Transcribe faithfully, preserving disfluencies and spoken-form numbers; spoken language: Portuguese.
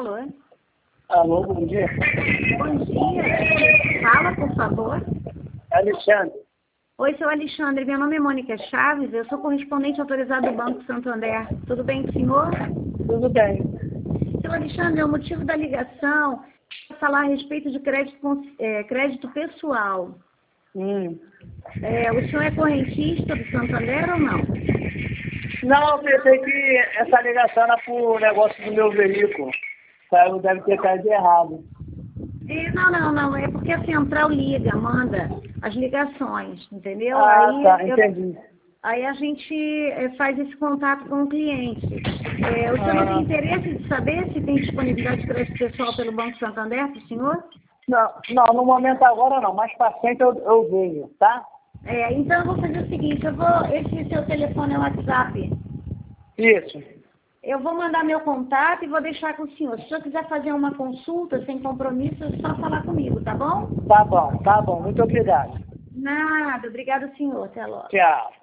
Alô? Alô, bom dia. Bom dia. Fala, por favor. Alexandre. Oi, seu Alexandre. Meu nome é Mônica Chaves. Eu sou correspondente autorizado do Banco Santander. Tudo bem com o senhor? Tudo bem. Seu Alexandre, o motivo da ligação é falar a respeito de crédito, é, crédito pessoal. Hum. É, o senhor é correntista do Santander ou não? Não, eu pensei que essa ligação era pro negócio do meu veículo. Saiu, deve ter caído errado. É, não, não, não. É porque a central liga, manda as ligações, entendeu? Ah, aí, tá, eu, entendi. aí a gente é, faz esse contato com o cliente. É, o senhor não tem Ah. interesse de saber se tem disponibilidade de crédito pessoal pelo Banco Santander para o senhor? Não, não, no momento agora não, mais pra frente eu, eu venho, tá? É, então eu vou fazer o seguinte, eu vou, esse seu telefone é o WhatsApp. Isso. Eu vou mandar meu contato e vou deixar com o senhor. Se o senhor quiser fazer uma consulta sem compromisso, é só falar comigo, tá bom? Tá bom, tá bom. Muito obrigado. Nada, obrigado senhor, até logo. Tchau.